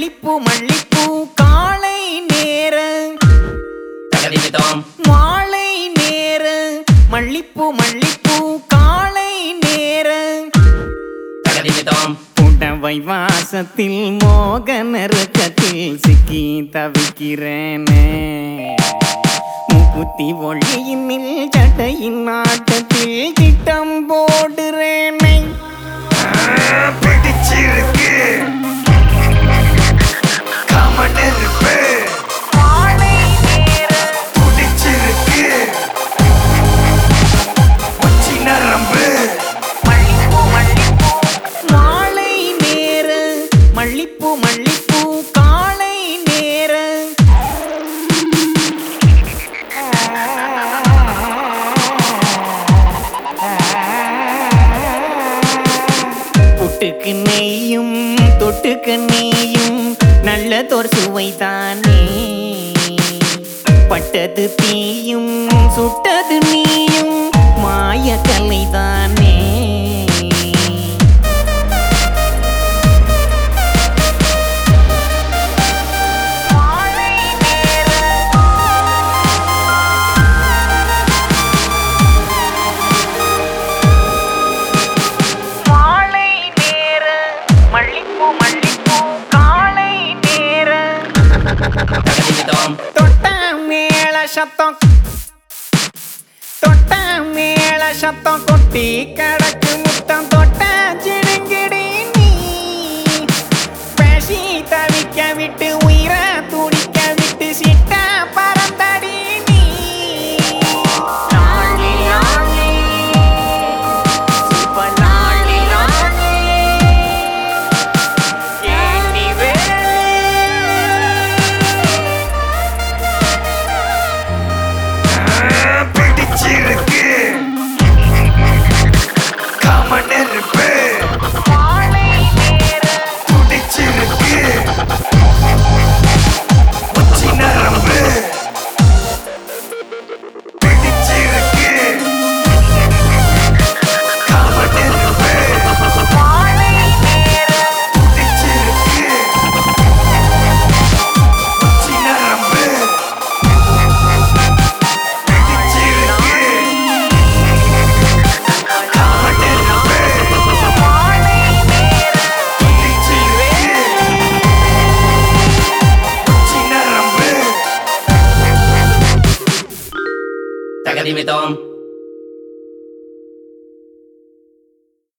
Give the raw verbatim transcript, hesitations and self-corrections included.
மல்லிப்பூ மல்லிப்பூ காலை நேர தகதிமிதோம் மாலை நேர மல்லிப்பூ மல்லிப்பூ காலை நேர தகதிமிதோம் புடவை வாசத்தில் மோகன நறுக்கத்தில் சிக்கி தவிக்கிறேனே முக்குத்தி ஒளியினில் சட்டையின் நாட்டத்தில் திட்டம் போடுறேனே பிடிச்சிருக்கு கமனெருப்பு மாலை நேர பிடிச்சிருக்கு உச்சி நரம்பு மல்லிப்பூ மல்லிப்பூ மாலை நேர மல்லிப்பூ மல்லிப்பூ காலை நேர புட்டுக்கு நெய்யும் தொட்டுக்கு நீயும் நல்லதோர் சுவைதானே பட்டது தீயும் சுட்டது நீயும் மாய கலைதானே மாலை நேர மல்லிப்பூ மல்லிப்பூ காலை நேர தகதிமிதோம் தொட்ட மேள சத்தம் தொட்ட மேள சத்தம் கொட்டி கடக்கு முத்தம் தொட்ட சிடுங்கிடி நீ பேசி தவிக்க விட்டு உயிர துடிக்க விட்டு சிட்ட பறந்தடி நீ லாலி லாலி சூப்பர் லாலி லாலி ஏண்டி வேலி பிடிச்சிருக்கு கமனெருப்பு மாலை நேர பிடிச்சிருக்கு உச்சி நரம்பு பிடிச்சிருக்கு கமனெருப்பு மாலை நேர பிடிச்சிருக்கு உச்சி நரம்பு பிடிச்சிருக்கு கமனெருப்பு மாலை நேர பிடிச்சிருக்கு உச்சி நரம்பு தகதிமிதோம்